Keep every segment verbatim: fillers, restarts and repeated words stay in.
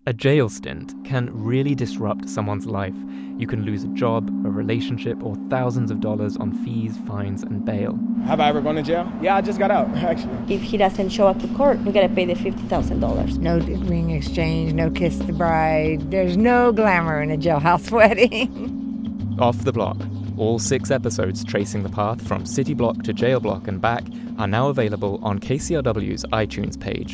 A jail stint can really disrupt someone's life. You can lose a job, a relationship, or thousands of dollars on fees, fines, and bail. Have I ever gone to jail? Yeah, I just got out, actually. If he doesn't show up to court, we gotta pay the fifty thousand dollars. No ring exchange, no kiss the bride. There's no glamour in a jailhouse wedding. Off the Block. All six episodes tracing the path from city block to jail block and back are now available on K C R W's iTunes page.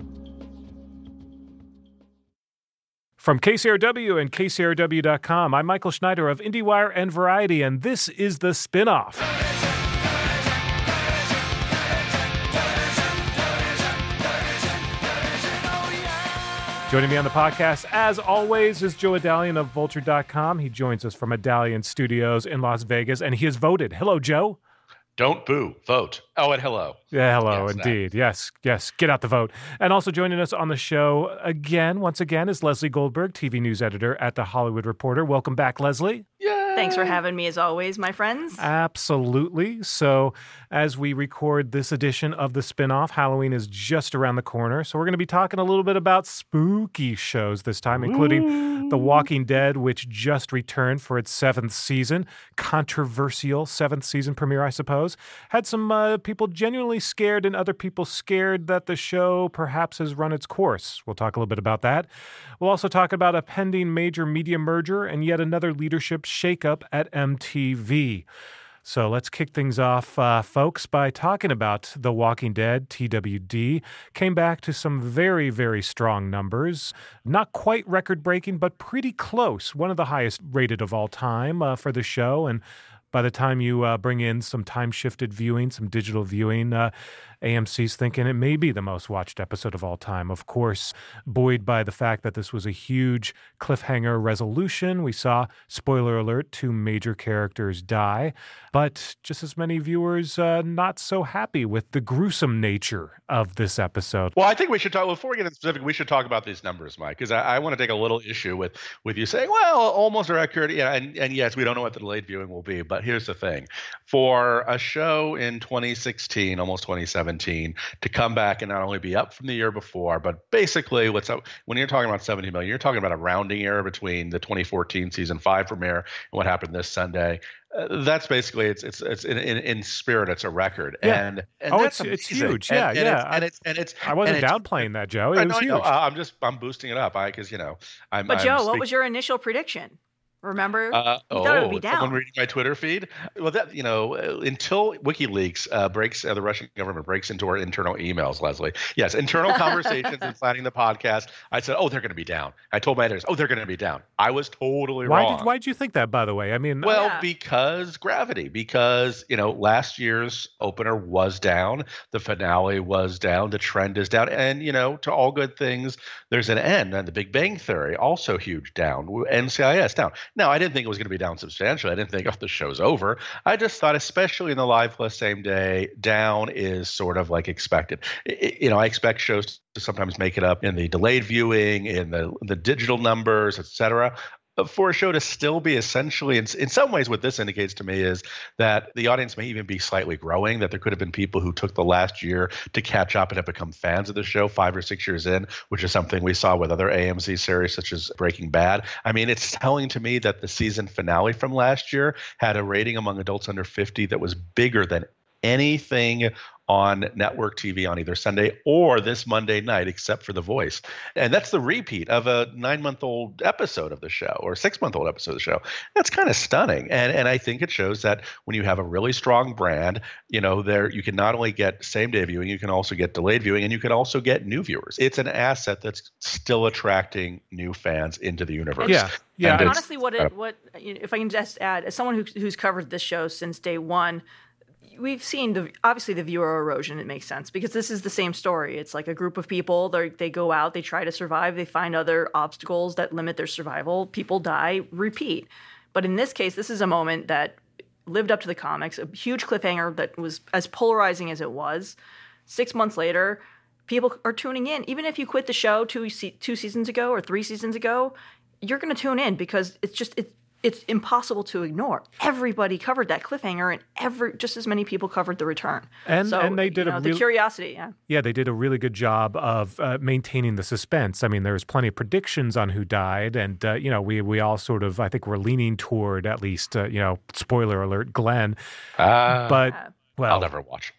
From K C R W and K C R W dot com, I'm Michael Schneider of IndieWire and Variety, and this is The Spinoff. Joining me on the podcast, as always, is Joe Adalian of Vulture dot com. He joins us from Adalian Studios in Las Vegas, and he has voted. Hello, Joe. Don't boo. Vote. Oh, and hello. Yeah, hello, yes, indeed. That. Yes, yes. Get out the vote. And also joining us on the show again, once again, is Leslie Goldberg, T V news editor at The Hollywood Reporter. Welcome back, Leslie. Yay! Thanks for having me, as always, my friends. Absolutely. So as we record this edition of The Spinoff, Halloween is just around the corner. So we're going to be talking a little bit about spooky shows this time, including Ooh. The Walking Dead, which just returned for its seventh season. Controversial seventh season premiere, I suppose. Had some uh, people genuinely scared and other people scared that the show perhaps has run its course. We'll talk a little bit about that. We'll also talk about a pending major media merger and yet another leadership shakeup at M T V. So let's kick things off, uh, folks, by talking about The Walking Dead. T W D came back to some very, very strong numbers. Not quite record-breaking, but pretty close. One of the highest rated of all time uh, for the show. And by the time you uh, bring in some time-shifted viewing, some digital viewing, uh, A M C's thinking it may be the most watched episode of all time. Of course, buoyed by the fact that this was a huge cliffhanger resolution. We saw, spoiler alert, two major characters die. But just as many viewers uh, not so happy with the gruesome nature of this episode. Well, I think we should talk, before we get into specific, we should talk about these numbers, Mike, because I, I want to take a little issue with, with you saying, well, almost are accurate. Yeah, and, and yes, we don't know what the delayed viewing will be. But here's the thing. For a show in twenty sixteen, almost twenty seventeen, to come back and not only be up from the year before, but basically what's up when you're talking about seventy million, you're talking about a rounding error between the twenty fourteen season five premiere and what happened this Sunday. Uh, that's basically it's it's it's in, in, in spirit, it's a record. Yeah. And, and oh, that's it's amazing. it's huge. Yeah, and, yeah. And it's, and it's and it's I wasn't and it's, downplaying that, Joe. It I was know, huge. I know. I'm just I'm boosting it up. I because you know I'm. But I'm Joe, speak- what was your initial prediction? Remember, Uh, you oh, thought it would be down. someone reading my Twitter feed? Well, that you know, uh, until WikiLeaks uh, breaks, uh, the Russian government breaks into our internal emails, Leslie. Yes, internal conversations and planning the podcast. I said, oh, they're going to be down. I told my editors, oh, they're going to be down. I was totally why wrong. Did, why did you think that, by the way? I mean, Well, Yeah. because gravity, because, you know, last year's opener was down. The finale was down. The trend is down. And, you know, to all good things, there's an end. And the Big Bang Theory, also huge down. N C I S down. Now, I didn't think it was going to be down substantially. I didn't think, oh, the show's over. I just thought, especially in the live plus same day, down is sort of like expected. I, you know, I expect shows to sometimes make it up in the delayed viewing, in the the digital numbers, et cetera. For a show to still be essentially, in, in some ways, what this indicates to me is that the audience may even be slightly growing, that there could have been people who took the last year to catch up and have become fans of the show five or six years in, which is something we saw with other A M C series such as Breaking Bad. I mean, it's telling to me that the season finale from last year had a rating among adults under fifty that was bigger than anything on network T V on either Sunday or this Monday night, except for The Voice. And that's the repeat of a nine-month-old episode of the show or six-month-old episode of the show. That's kind of stunning. And and I think it shows that when you have a really strong brand, you know, there you can not only get same-day viewing, you can also get delayed viewing, and you can also get new viewers. It's an asset that's still attracting new fans into the universe. Yeah, yeah. And And honestly, what it, what you know, if I can just add, as someone who, who's covered this show since day one, we've seen the obviously the viewer erosion. It makes sense because this is the same story. It's like a group of people. They they go out, they try to survive, they find other obstacles that limit their survival. People die, repeat. But in this case, this is a moment that lived up to the comics. A huge cliffhanger that was as polarizing as it was. Six months later, people are tuning in. Even if you quit the show two se- two seasons ago or three seasons ago, you're going to tune in because it's just it's it's impossible to ignore. Everybody covered that cliffhanger, and every just as many people covered the return. And so, and they did you know, a the real, curiosity. Yeah, yeah, they did a really good job of uh, maintaining the suspense. I mean, there was plenty of predictions on who died, and uh, you know, we we all sort of, I think, we're leaning toward at least, uh, you know, spoiler alert, Glenn. Uh, but. Yeah. Well, I'll never watch.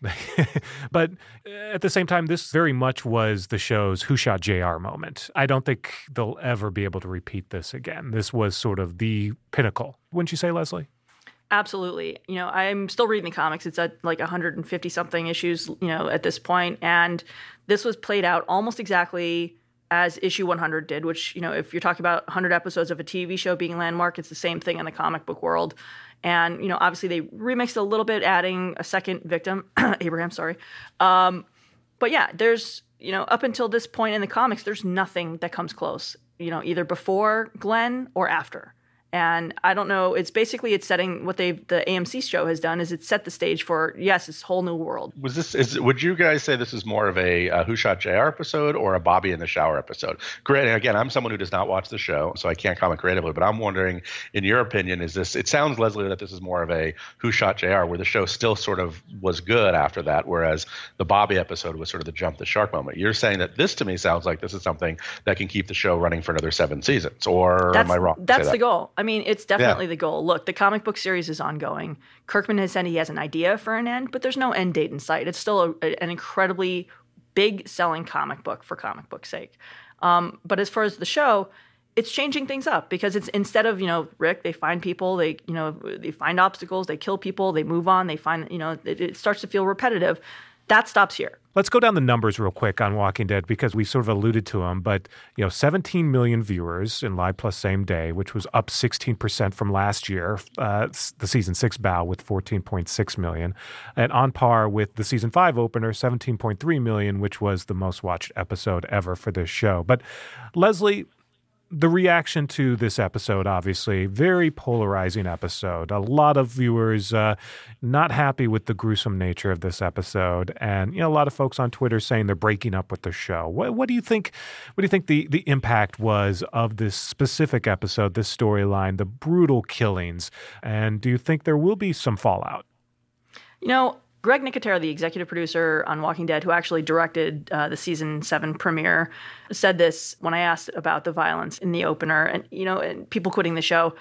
But at the same time, this very much was the show's Who Shot J R moment. I don't think they'll ever be able to repeat this again. This was sort of the pinnacle. Wouldn't you say, Leslie? Absolutely. You know, I'm still reading the comics. It's at like one hundred fifty something issues, you know, at this point. And this was played out almost exactly as issue one hundred did, which, you know, if you're talking about one hundred episodes of a T V show being landmark, it's the same thing in the comic book world. And, you know, obviously they remixed a little bit, adding a second victim, Abraham, sorry. Um, but yeah, there's, you know, up until this point in the comics, there's nothing that comes close, you know, either before Glenn or after. And I don't know, it's basically, it's setting what they've, the A M C show has done is it's set the stage for, yes, this whole new world. Was this, is, would you guys say this is more of a uh, Who Shot J R episode or a Bobby in the Shower episode? Great. Again, I'm someone who does not watch the show, so I can't comment creatively, but I'm wondering, in your opinion, is this, it sounds, Leslie, that this is more of a Who Shot J R, where the show still sort of was good after that, whereas the Bobby episode was sort of the jump the shark moment. You're saying that this, to me, sounds like this is something that can keep the show running for another seven seasons, or that's, am I wrong? That's that? the goal. I mean, it's definitely Yeah. the goal. Look, the comic book series is ongoing. Kirkman has said he has an idea for an end, but there's no end date in sight. It's still a, a, an incredibly big selling comic book for comic book's sake. Um, but as far as the show, it's changing things up because it's instead of, you know, Rick, they find people, they, you know, they find obstacles, they kill people, they move on, they find, you know, it, it starts to feel repetitive. That stops here. Let's go down the numbers real quick on Walking Dead because we sort of alluded to them. But, you know, seventeen million viewers in Live Plus Same Day, which was up sixteen percent from last year, uh, the season six bow with fourteen point six million. And on par with the season five opener, seventeen point three million, which was the most watched episode ever for this show. But, Leslie, the reaction to this episode, obviously, very polarizing episode. A lot of viewers uh, not happy with the gruesome nature of this episode, and you know, a lot of folks on Twitter saying they're breaking up with the show. What, what do you think? What do you think the the impact was of this specific episode, this storyline, the brutal killings, and do you think there will be some fallout? You know, Greg Nicotero, the executive producer on Walking Dead, who actually directed uh, the season seven premiere, said this when I asked about the violence in the opener and, you know, and people quitting the show.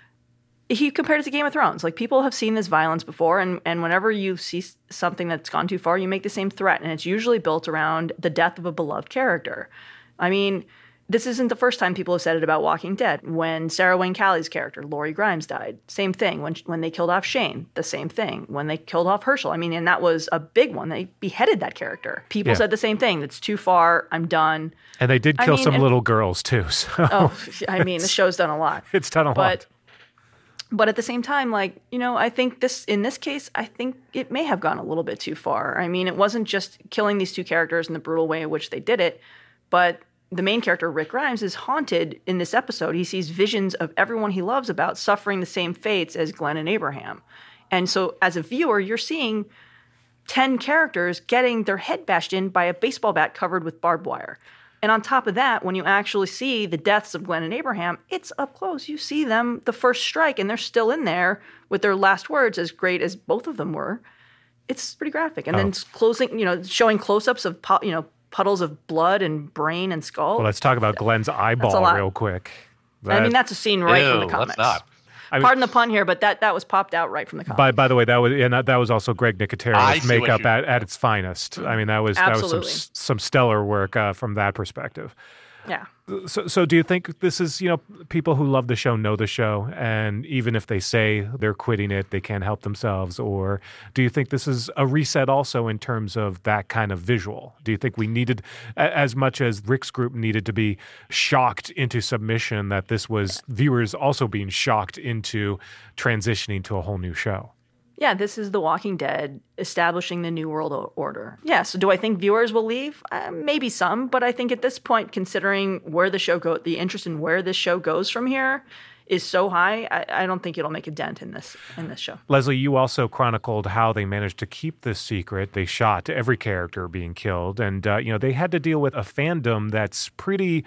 He compared it to Game of Thrones. Like, people have seen this violence before, and, and whenever you see something that's gone too far, you make the same threat, and it's usually built around the death of a beloved character. I mean, this isn't the first time people have said it about Walking Dead. When Sarah Wayne Callie's character, Lori Grimes, died, same thing. When when they killed off Shane, the same thing. When they killed off Herschel, I mean, and that was a big one. They beheaded that character. People Yeah. said the same thing. That's too far. I'm done. And they did I kill mean, some and- little girls too. So Oh, I mean, the show's done a lot. it's done a But lot. but at the same time, like, you know, I think this, in this case, I think it may have gone a little bit too far. I mean, it wasn't just killing these two characters in the brutal way in which they did it, but the main character, Rick Grimes, is haunted in this episode. He sees visions of everyone he loves about suffering the same fates as Glenn and Abraham. And so as a viewer, you're seeing ten characters getting their head bashed in by a baseball bat covered with barbed wire. And on top of that, when you actually see the deaths of Glenn and Abraham, it's up close. You see them the first strike, and they're still in there with their last words, as great as both of them were. It's pretty graphic. And Oh. then it's closing, you know, showing close-ups of, pu- you know, puddles of blood and brain and skull. Well, let's talk about Glenn's eyeball lot. real quick. I mean, That- that's a scene right from Ew, the comics. let's not. I mean- Pardon the pun here, but that, that was popped out right from the comics. By by the way, that was and that, that was also Greg I Nicotero's see what makeup you- at, at its finest. I mean, that was that was some Absolutely. s- some stellar work uh, from that perspective. Yeah. So, so do you think this is, you know, people who love the show know the show, and even if they say they're quitting it, they can't help themselves? Or do you think this is a reset also in terms of that kind of visual? Do you think we needed, a- as much as Rick's group needed to be shocked into submission, that this was viewers also being shocked into transitioning to a whole new show? Yeah, this is The Walking Dead establishing the New World O- Order. Yeah, so do I think viewers will leave? Uh, maybe some, but I think at this point, considering where the show go, the interest in where this show goes from here is so high, I, I don't think it'll make a dent in this in this show. Leslie, you also chronicled how they managed to keep this secret. They shot every character being killed, and uh, you know, they had to deal with a fandom that's pretty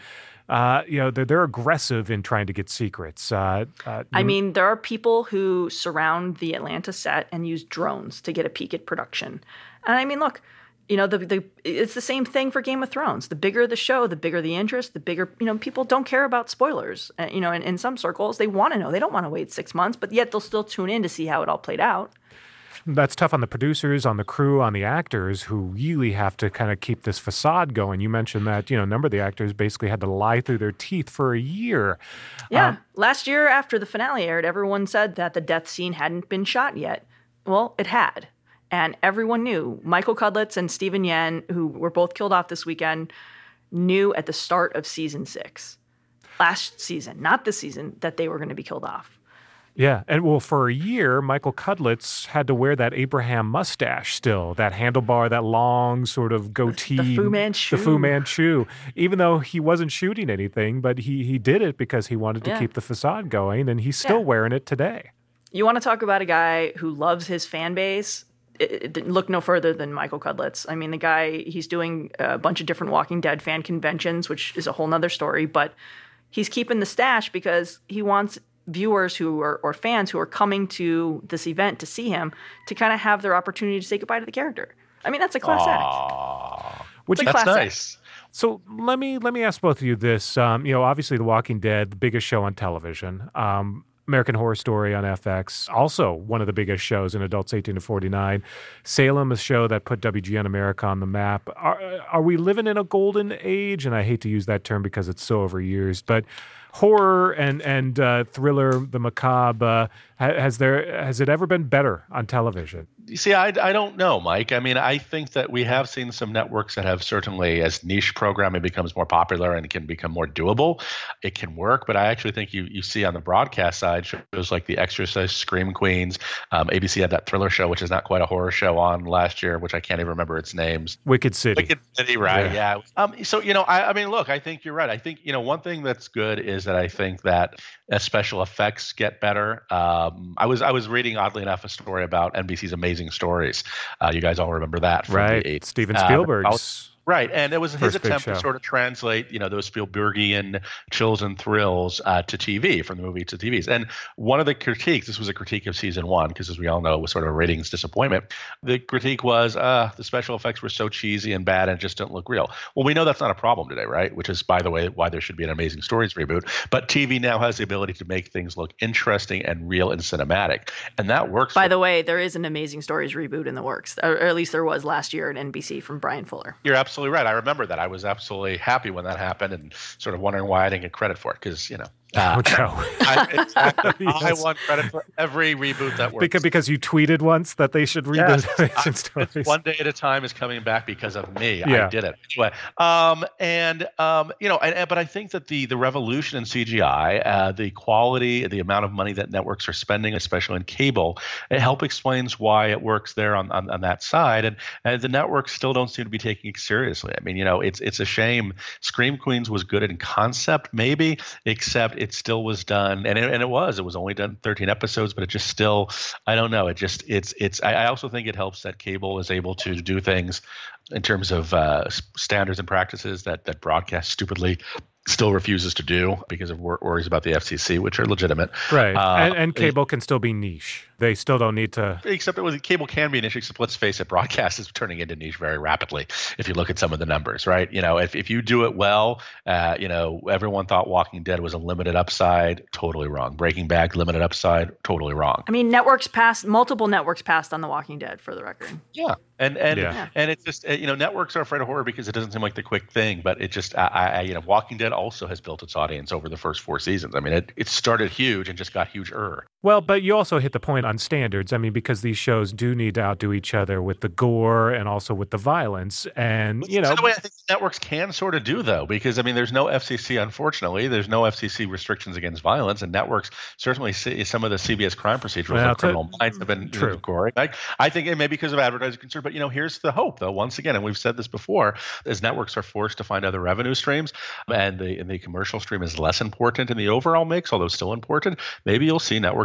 uh, you know, they're, they're aggressive in trying to get secrets. Uh, uh, I mean, there are people who surround the Atlanta set and use drones to get a peek at production. And I mean, look, you know, the, the it's the same thing for Game of Thrones. The bigger the show, the bigger the interest, the bigger, you know, people don't care about spoilers. Uh, you know, in, in some circles, they want to know. They don't want to wait six months, but yet they'll still tune in to see how it all played out. That's tough on the producers, on the crew, on the actors who really have to kind of keep this facade going. You mentioned that, you know, a number of the actors basically had to lie through their teeth for a year. Yeah. Um, Last year, after the finale aired, everyone said that the death scene hadn't been shot yet. Well, it had. And everyone knew. Michael Cudlitz and Stephen Yen, who were both killed off this weekend, knew at the start of season six, last season, not this season, that they were going to be killed off. Yeah. And well, for a year, Michael Cudlitz had to wear that Abraham mustache still, that handlebar, that long sort of goatee. The Fu Manchu. The Fu Manchu. Even though he wasn't shooting anything, but he, he did it because he wanted to Yeah. keep the facade going, and he's still Yeah. wearing it today. You want to talk about a guy who loves his fan base? It, it, look no further than Michael Cudlitz. I mean, the guy, he's doing a bunch of different Walking Dead fan conventions, which is a whole nother story, but he's keeping the stash because he wants viewers who are, or fans who are coming to this event to see him to kind of have their opportunity to say goodbye to the character. I mean, that's a class act. Which It's a That's class nice. So let me let me ask both of you this. Um, you know, obviously, The Walking Dead, the biggest show on television. Um, American Horror Story on F X, also one of the biggest shows in adults eighteen to forty-nine. Salem, a show that put W G N America on the map. Are, are we living in a golden age? And I hate to use that term because it's so overused, but horror and and uh, thriller, the macabre, uh, has there has it ever been better on television? You see, I, I don't know, Mike. I mean, I think that we have seen some networks that have certainly, as niche programming becomes more popular and can become more doable, it can work. But I actually think you you see on the broadcast side shows like The Exorcist, Scream Queens. Um, A B C had that thriller show, which is not quite a horror show, on last year, which I can't even remember its names. Wicked City. Wicked City, right? Yeah. Yeah. Um, so you know, I, I mean, look, I think you're right. I think you know one thing that's good is that I think that as special effects get better. Um, I was I was reading, oddly enough, a story about N B C's Amazing Stories. Uh, you guys all remember that, from Right. the eighties. Steven Uh, Spielberg's. Right, and it was his First big attempt to show. sort of translate, you know, those Spielbergian chills and thrills uh, to T V, from the movie to T Vs. And one of the critiques, this was a critique of season one, because as we all know, it was sort of a ratings disappointment. The critique was, uh, the special effects were so cheesy and bad and just didn't look real. Well, we know that's not a problem today, right? Which is, by the way, why there should be an Amazing Stories reboot. But T V now has the ability to make things look interesting and real and cinematic, and that works. By for- the way, there is an Amazing Stories reboot in the works, or at least there was last year at N B C from Brian Fuller. You're absolutely right. I remember that. I was absolutely happy when that happened, and sort of wondering why I didn't get credit for it, because you know. Oh, Joe. I, exactly. I Yes. want credit for every reboot that works. Because because you tweeted once that they should reboot Yes. Amazing I- Stories. it's One Day at a Time is coming back because of me. Yeah. I did it anyway. Um, and um, you know, and, and- but I think that the the revolution in C G I, uh, the quality, the amount of money that networks are spending, especially in cable, it help explains why it works there on, on, on that side. And and the networks still don't seem to be taking it seriously. I mean, you know, it's it's a shame. Scream Queens was good in concept, maybe, except it still was done. And it, and it was. It was only done thirteen episodes, but it just still, I don't know. It just, it's, it's, I, I also think it helps that cable is able to do things in terms of uh, s- standards and practices that, that broadcast stupidly still refuses to do because of wor- worries about the F C C, which are legitimate. Right. Uh, and, and cable can still be niche. They still don't need to. Except it was cable can be niche. Except let's face it, broadcast is turning into niche very rapidly. If you look at some of the numbers, right? You know, if, if you do it well, uh, you know, everyone thought Walking Dead was a limited upside. Totally wrong. Breaking Bad, limited upside. Totally wrong. I mean, networks passed, multiple networks passed on The Walking Dead, for the record. Yeah, and and Yeah. and it's just uh, you know, networks are afraid of horror because it doesn't seem like the quick thing. But it just I, I you know, Walking Dead also has built its audience over the first four seasons. I mean, it it started huge and just got huge-er. Well, but you also hit the point on standards. I mean, because these shows do need to outdo each other with the gore and also with the violence. And, you know. By the way, I think networks can sort of do, though, because, I mean, there's no F C C, unfortunately. There's no F C C restrictions against violence, and networks certainly see some of the C B S crime procedurals, Well, like to- Criminal Minds, have been True. gory. Like, I think it may be because of advertising concern, but, you know, here's the hope, though, once again, and we've said this before, as networks are forced to find other revenue streams, and the, and the commercial stream is less important in the overall mix, although still important, maybe you'll see networks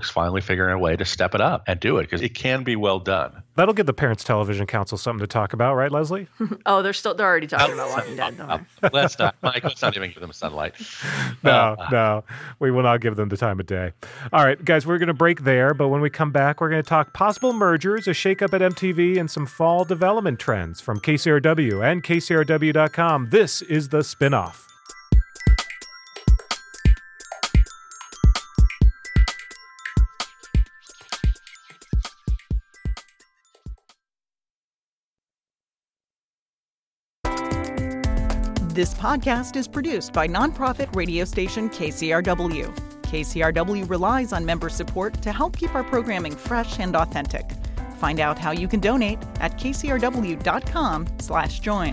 networks finally figuring a way to step it up and do it because it can be well done. That'll give the Parents Television Council something to talk about, right, Leslie? Oh, they're still they're already talking about Walking Dead. Don't Uh, let's not, Mike. Let's not even give them sunlight. No, Uh, no, we will not give them the time of day. All right, guys, we're going to break there, but when we come back, we're going to talk possible mergers, a shakeup at M T V, and some fall development trends from K C R W and K C R W dot com. This is The Spinoff. This podcast is produced by nonprofit radio station K C R W. K C R W relies on member support to help keep our programming fresh and authentic. Find out how you can donate at K C R W dot com slash join.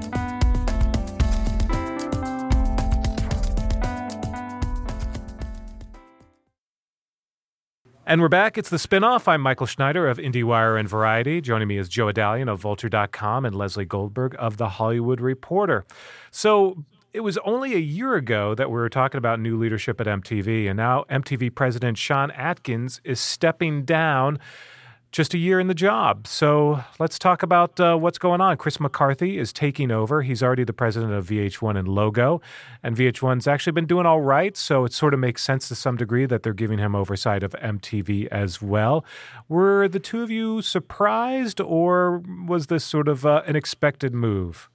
And we're back. It's The Spinoff. I'm Michael Schneider of IndieWire and Variety. Joining me is Joe Adalian of Vulture dot com and Leslie Goldberg of The Hollywood Reporter. So it was only a year ago that we were talking about new leadership at M T V, and now M T V President Sean Atkins is stepping down just a year in the job. So let's talk about uh, what's going on. Chris McCarthy is taking over. He's already the president of V H one and Logo, and V H one's actually been doing all right, so it sort of makes sense to some degree that they're giving him oversight of M T V as well. Were the two of you surprised, or was this sort of uh, an expected move?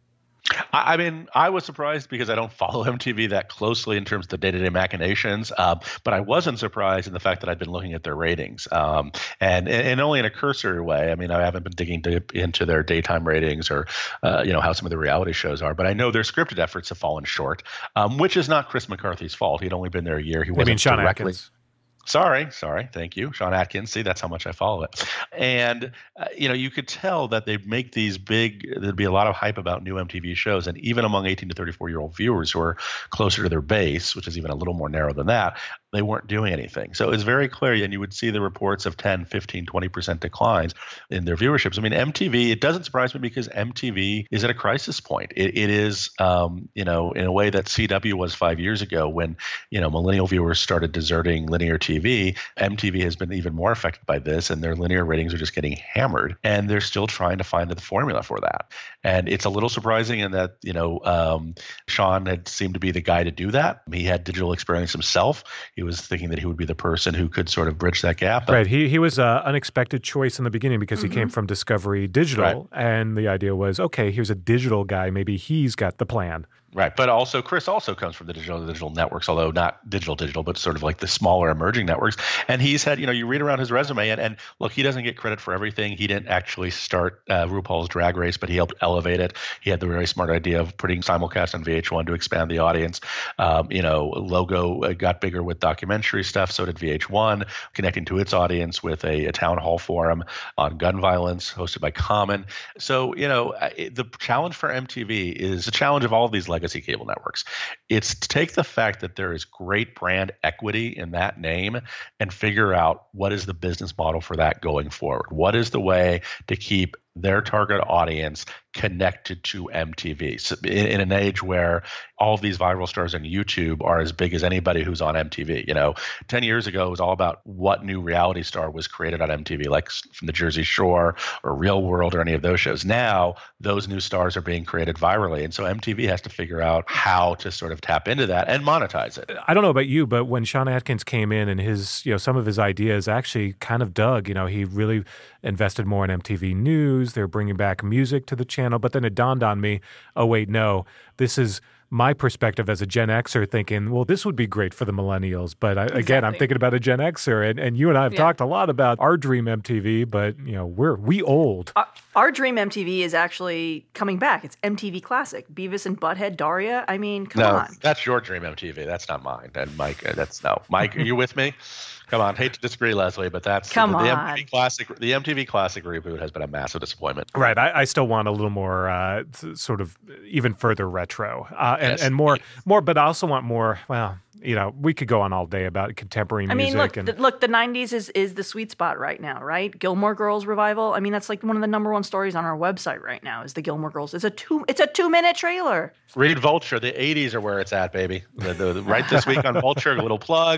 I mean, I was surprised because I don't follow M T V that closely in terms of the day-to-day machinations, um, but I wasn't surprised in the fact that I'd been looking at their ratings, um, and and only in a cursory way. I mean, I haven't been digging deep into their daytime ratings or, uh, you know, how some of the reality shows are, but I know their scripted efforts have fallen short, um, which is not Chris McCarthy's fault. He'd only been there a year. He I wasn't mean, Sean directly. Atkins. Sorry, sorry. Thank you. Sean Atkins. See, that's how much I follow it. And, uh, you know, you could tell that they make these big, there'd be a lot of hype about new M T V shows. And even among eighteen to thirty-four-year-old viewers who are closer to their base, which is even a little more narrow than that, they weren't doing anything. So it's very clear, and you would see the reports of ten, fifteen, twenty percent declines in their viewerships. I mean, M T V, it doesn't surprise me because M T V is at a crisis point. It, it is, um, you know, in a way that C W was five years ago when, you know, millennial viewers started deserting linear T V. M T V has been even more affected by this, and their linear ratings are just getting hammered, and they're still trying to find the formula for that. And it's a little surprising in that, you know, um, Sean had seemed to be the guy to do that. He had digital experience himself. He was thinking that he would be the person who could sort of bridge that gap. Right. He he was an unexpected choice in the beginning because mm-hmm. he came from Discovery Digital, right. and the idea was, okay, here's a digital guy. Maybe he's got the plan. Right. But also, Chris also comes from the digital digital networks, although not digital digital, but sort of like the smaller emerging networks. And he's had, you know, you read around his resume and, and look, he doesn't get credit for everything. He didn't actually start uh, RuPaul's Drag Race, but he helped elevate it. He had the very smart idea of putting simulcast on V H one to expand the audience. Um, you know, Logo got bigger with documentary stuff. So did V H one, connecting to its audience with a, a town hall forum on gun violence hosted by Common. So, you know, the challenge for M T V is the challenge of all of these legacy cable networks. It's to take the fact that there is great brand equity in that name and figure out what is the business model for that going forward. What is the way to keep their target audience connected to M T V. So in, in an age where all of these viral stars on YouTube are as big as anybody who's on M T V. You know, ten years ago, it was all about what new reality star was created on M T V, like from the Jersey Shore or Real World or any of those shows. Now, those new stars are being created virally. And so M T V has to figure out how to sort of tap into that and monetize it. I don't know about you, but when Sean Atkins came in and his, you know, some of his ideas actually kind of dug, you know, he really invested more in M T V News. They're bringing back music to the channel. But then it dawned on me, oh, wait, no, this is my perspective as a Gen Xer thinking, well, this would be great for the millennials. But I, exactly. again, I'm thinking about a Gen Xer. And, and you and I have yeah. talked a lot about our dream M T V, but, you know, we're we old. Our, our dream M T V is actually coming back. It's M T V Classic. Beavis and Butthead, Daria. I mean, come no, on. That's your dream M T V. That's not mine. And Mike, that's no. Mike, are you with me? Come on, hate to disagree, Leslie, but that's Come the, the on. M T V Classic. The M T V Classic reboot has been a massive disappointment. Right, I, I still want a little more, uh, sort of, even further retro, uh, and, Yes. and more, more. But I also want more. Well, you know, we could go on all day about contemporary I music. mean, look, and, the, look, the nineties is is the sweet spot right now, right? Gilmore Girls revival. I mean, that's like one of the number one stories on our website right now. Is the Gilmore Girls? It's a two. It's a two minute trailer. Read Vulture. The eighties are where it's at, baby. The, the, the, right this week on Vulture, a little plug.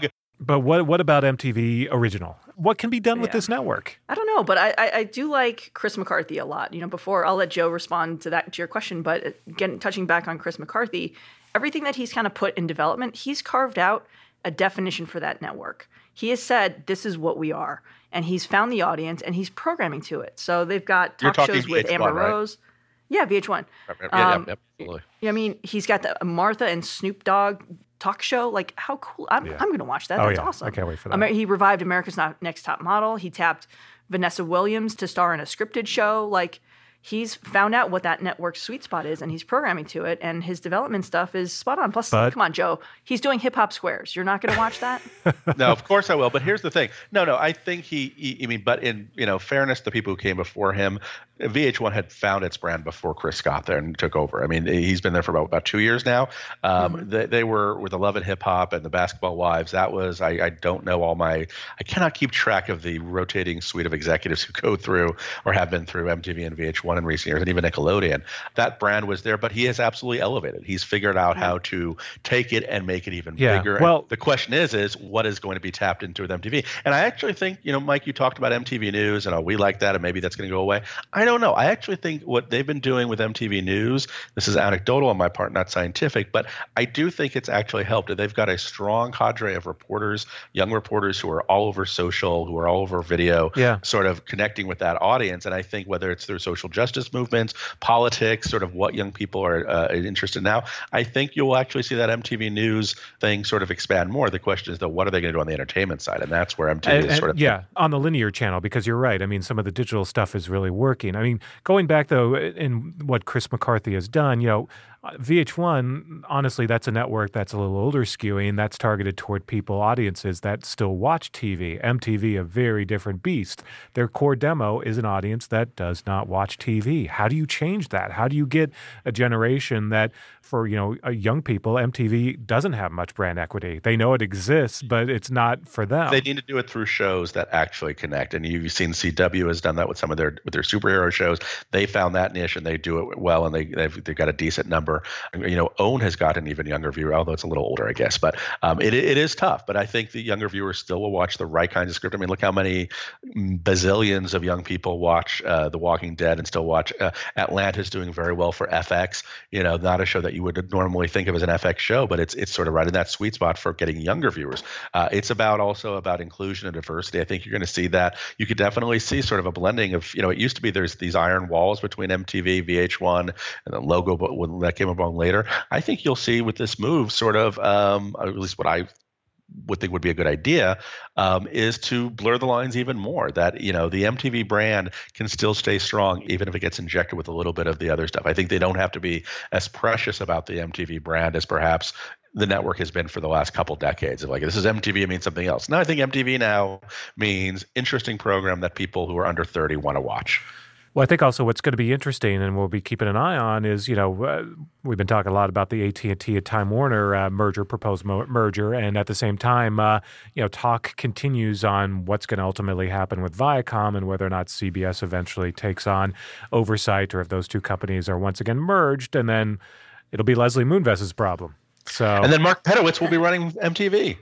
But what what about M T V Original? What can be done with Yeah. this network? I don't know, but I, I I do like Chris McCarthy a lot. You know, before I'll let Joe respond to that to your question, but again, touching back on Chris McCarthy, everything that he's kind of put in development, he's carved out a definition for that network. He has said this is what we are, and he's found the audience and he's programming to it. So they've got You're talk talking shows with V H one, Amber right? Rose. Yeah, V H one. Yep, yep, yep, Um, yep, absolutely. I mean, he's got the Martha and Snoop Dogg talk show. Like, how cool! I'm, Yeah. I'm going to watch that. Oh, That's yeah. awesome. I can't wait for that. Amer- he revived America's Not- Next Top Model. He tapped Vanessa Williams to star in a scripted show. Like, he's found out what that network's sweet spot is, and he's programming to it. And his development stuff is spot on. Plus, But- come on, Joe, he's doing Hip Hop Squares. You're not going to watch that? No, of course I will. But here's the thing. No, no, I think he, he, I mean, but in, you know, fairness to the people who came before him, V H one had found its brand before Chris got there and took over. I mean, he's been there for about, about two years now. Um, Mm-hmm. they, they were with the Love and Hip Hop and the Basketball Wives. That was, I, I don't know all my, I cannot keep track of the rotating suite of executives who go through or have been through M T V and V H one in recent years, and even Nickelodeon. That brand was there, but he has absolutely elevated. He's figured out how to take it and make it even Yeah, bigger. well- And the question is, is what is going to be tapped into with M T V? And I actually think, you know, Mike, you talked about M T V News and oh, we like that and maybe that's going to go away. I don't know. I actually think what they've been doing with M T V News, this is anecdotal on my part, not scientific, but I do think it's actually helped. They've got a strong cadre of reporters, young reporters who are all over social, who are all over video, Yeah. sort of connecting with that audience. And I think whether it's through social justice movements, politics, sort of what young people are uh, interested in now, I think you'll actually see that M T V News thing sort of expand more. The question is, though, what are they going to do on the entertainment side? And that's where M T V And- is and- sort of yeah, on the linear channel, because you're right. I mean, some of the digital stuff is really working. I mean, going back though, in what Chris McCarthy has done, you know, V H one, honestly, that's a network that's a little older skewing. That's targeted toward people, audiences that still watch T V. M T V, a very different beast. Their core demo is an audience that does not watch T V. How do you change that? How do you get a generation that, for you know, uh, young people, M T V doesn't have much brand equity. They know it exists, but it's not for them. They need to do it through shows that actually connect. And you've seen C W has done that with some of their with their superhero shows. They found that niche and they do it well, and they they've, they've got a decent number. You know, OWN has got an even younger viewer, although it's a little older, I guess. But um, it it is tough. But I think the younger viewers still will watch the right kinds of script. I mean, look how many bazillions of young people watch uh, The Walking Dead and still watch uh, Atlanta's doing very well for F X. You know, not a show that you would normally think of as an F X show, but it's it's sort of right in that sweet spot for getting younger viewers. Uh, it's about also about inclusion and diversity. I think you're going to see that. You could definitely see sort of a blending of, you know, it used to be there's these iron walls between M T V, V H one, and the logo, but when that came along later, I think you'll see with this move sort of, um, at least what I would think would be a good idea, um, is to blur the lines even more. That, you know, the M T V brand can still stay strong even if it gets injected with a little bit of the other stuff. I think they don't have to be as precious about the M T V brand as perhaps the network has been for the last couple decades of like, this is M T V, it means something else. Now I think M T V now means interesting program that people who are under thirty want to watch. Well, I think also what's going to be interesting, and we'll be keeping an eye on, is, you know, uh, we've been talking a lot about the A T and T and Time Warner uh, merger, proposed mo- merger, and at the same time, uh, you know, talk continues on what's going to ultimately happen with Viacom and whether or not C B S eventually takes on oversight, or if those two companies are once again merged, and then it'll be Leslie Moonves's problem. So, And then Mark Pedowitz will be running M T V.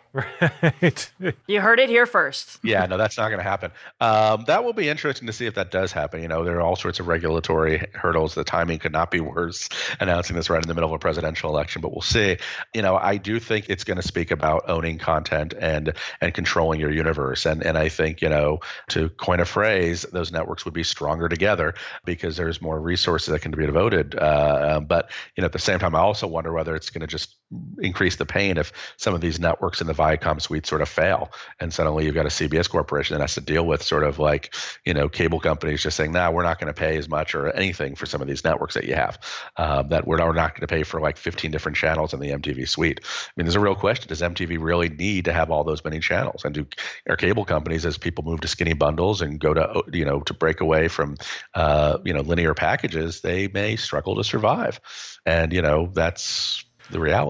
right. You heard it here first. Yeah, no, that's not going to happen. Um, that will be interesting to see if that does happen. You know, there are all sorts of regulatory hurdles. The timing could not be worse, announcing this right in the middle of a presidential election, but we'll see. You know, I do think it's going to speak about owning content and and controlling your universe. And and I think, you know, to coin a phrase, those networks would be stronger together because there's more resources that can be devoted. Uh, but, you know, at the same time, I also wonder whether it's going to just increase the pain if some of these networks in the Viacom suite sort of fail, and suddenly you've got a C B S corporation that has to deal with sort of like, you know, cable companies just saying, nah, we're not going to pay as much or anything for some of these networks that you have, um, that we're not, we're not going to pay for like fifteen different channels in the M T V suite. I mean, there's a real question. Does M T V really need to have all those many channels? And do our cable companies, as people move to skinny bundles and go to, you know, to break away from, uh, you know, linear packages, they may struggle to survive. And, you know, that's the reality.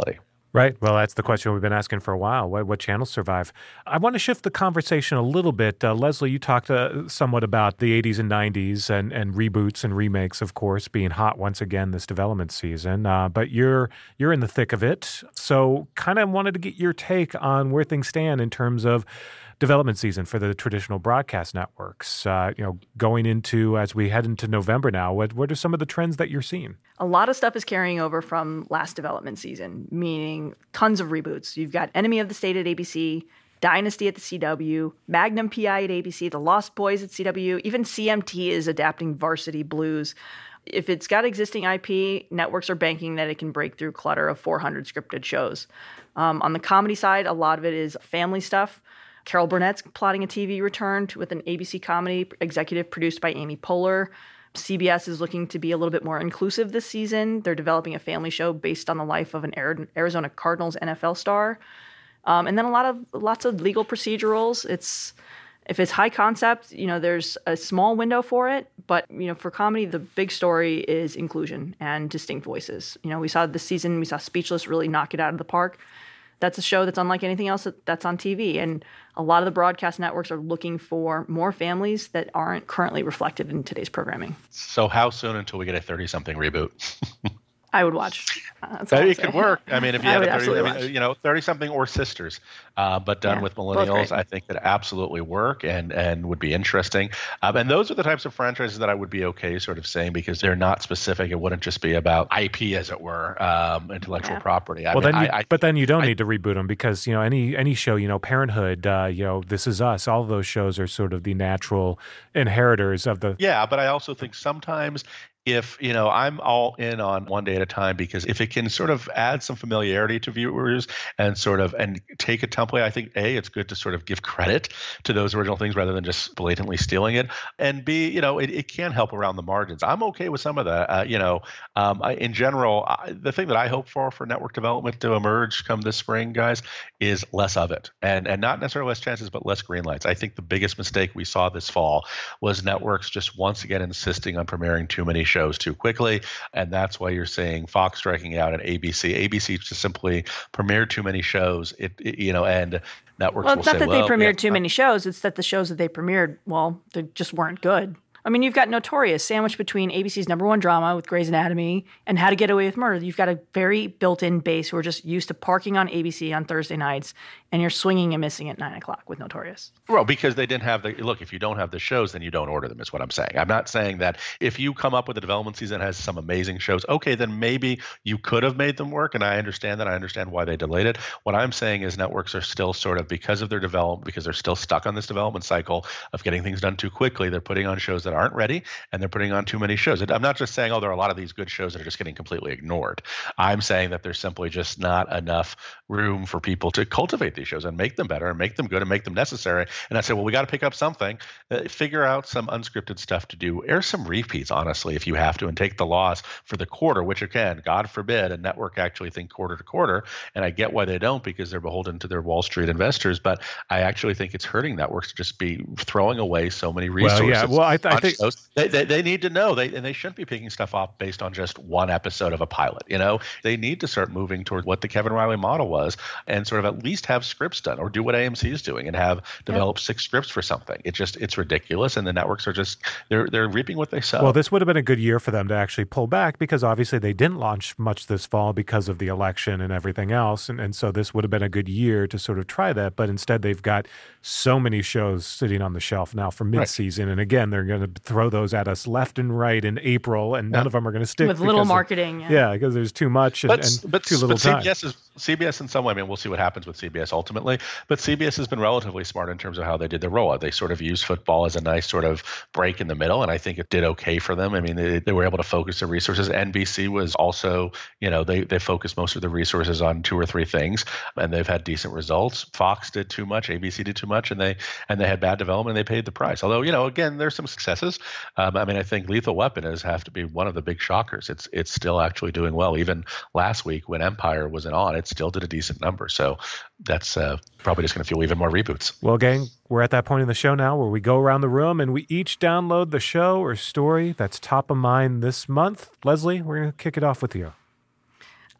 Right. Well, that's the question we've been asking for a while. What, what channels survive? I want to shift the conversation a little bit. Uh, Leslie, you talked uh, somewhat about the eighties and nineties and, and reboots and remakes, of course, being hot once again this development season. Uh, but you're you're in the thick of it. So kind of wanted to get your take on where things stand in terms of development season for the traditional broadcast networks. Uh, you know, going into, as we head into November now, what, what are some of the trends that you're seeing? A lot of stuff is carrying over from last development season, meaning tons of reboots. You've got Enemy of the State at A B C, Dynasty at the C W, Magnum P I at A B C, The Lost Boys at C W, even C M T is adapting Varsity Blues. If it's got existing I P, networks are banking that it can break through clutter of four hundred scripted shows. Um, on the comedy side, a lot of it is family stuff. Carol Burnett's plotting a T V return to, with an A B C comedy executive produced by Amy Poehler. C B S is looking to be a little bit more inclusive this season. They're developing a family show based on the life of an Arizona Cardinals N F L star. Um, and then a lot of lots of legal procedurals. It's if it's high concept, you know, there's a small window for it. But, you know, for comedy, the big story is inclusion and distinct voices. You know, we saw this season, we saw Speechless really knock it out of the park. That's a show that's unlike anything else that's on T V. And a lot of the broadcast networks are looking for more families that aren't currently reflected in today's programming. So how soon until we get a thirty-something reboot? I would watch. Uh, that's That all it I'll could say. work. I mean, if you I had would a thirty, I absolutely mean, watch. you know, thirty-something or Sisters, uh, but done Yeah, with both millennials, great. I think that absolutely work and and would be interesting. Um, and those are the types of franchises that I would be okay sort of saying because they're not specific. It wouldn't just be about I P, as it were, um, intellectual Yeah. property. I well, mean, then, you, I, I, but then you don't I- need to reboot them because you know any any show, you know, Parenthood, uh, you know, This Is Us, all of those shows are sort of the natural inheritors of the. Yeah, but I also think sometimes if, you know, I'm all in on One Day at a Time because if it can sort of add some familiarity to viewers and sort of and take a template, I think A, it's good to sort of give credit to those original things rather than just blatantly stealing it. And B, you know, it, it can help around the margins. I'm okay with some of that. Uh, you know, um, I, in general, I, the thing that I hope for for network development to emerge come this spring, guys, is less of it. And and not necessarily less chances, but less green lights. I think the biggest mistake we saw this fall was networks just once again insisting on premiering too many shows too quickly, and that's why you're seeing Fox striking out at A B C. A B C just simply premiered too many shows. It, it you know, and networks Well, will it's not say, that well, they premiered yeah, too many shows. It's that the shows that they premiered, well, they just weren't good. I mean, you've got Notorious sandwiched between A B C's number one drama with Grey's Anatomy and How to Get Away with Murder. You've got a very built-in base who are just used to parking on A B C on Thursday nights, and you're swinging and missing at nine o'clock with Notorious. Well, because they didn't have the look. If you don't have the shows, then you don't order them. Is what I'm saying. I'm not saying that if you come up with a development season that has some amazing shows, okay, then maybe you could have made them work. And I understand that. I understand why they delayed it. What I'm saying is networks are still sort of because of their development, because they're still stuck on this development cycle of getting things done too quickly. They're putting on shows that aren't ready, and they're putting on too many shows. I'm not just saying, oh, there are a lot of these good shows that are just getting completely ignored. I'm saying that there's simply just not enough room for people to cultivate these shows and make them better and make them good and make them necessary. And I say, well, we got to pick up something, uh, figure out some unscripted stuff to do, air some repeats, honestly, if you have to, and take the loss for the quarter, which again, God forbid, a network actually think quarter to quarter. And I get why they don't because they're beholden to their Wall Street investors. But I actually think it's hurting networks to just be throwing away so many resources. Well, yeah. Well, I, th- I on think shows. They, they, they need to know, they and they shouldn't be picking stuff off based on just one episode of a pilot. You know, they need to start moving toward what the Kevin Riley model was and sort of at least have scripts done or do what A M C is doing and have developed yep. six scripts for something. It just it's ridiculous, and the networks are just they're they're reaping what they sow. Well, this would have been a good year for them to actually pull back because obviously they didn't launch much this fall because of the election and everything else, and and so this would have been a good year to sort of try that. But instead, they've got so many shows sitting on the shelf now for midseason, right. and again, they're going to throw those at us left and right in April, and none yeah. of them are going to stick with little marketing. Of, yeah. yeah, because there's too much and, but, and but, too little but time. C B S is C B S in some way. I mean, we'll see what happens with C B S ultimately. But C B S has been relatively smart in terms of how they did their rollout. They sort of used football as a nice sort of break in the middle, and I think it did okay for them. I mean, they, they were able to focus their resources. N B C was also, you know, they they focused most of their resources on two or three things, and they've had decent results. Fox did too much, A B C did too much, and they and they had bad development, and they paid the price. Although, you know, again, there's some successes. Um, I mean, I think Lethal Weapon is have to be one of the big shockers. It's it's still actually doing well. Even last week when Empire wasn't on, it still did a decent number. So that's uh, probably just going to fuel even more reboots. Well, gang, we're at that point in the show now where we go around the room and we each download the show or story that's top of mind this month. Leslie, we're going to kick it off with you.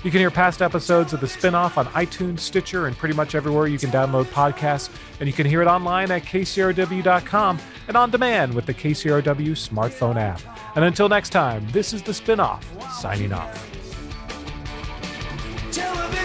You can hear past episodes of The Spinoff on iTunes, Stitcher, and pretty much everywhere you can download podcasts. And you can hear it online at K C R W dot com and on demand with the K C R W smartphone app. And until next time, this is The Spinoff, signing off. Television.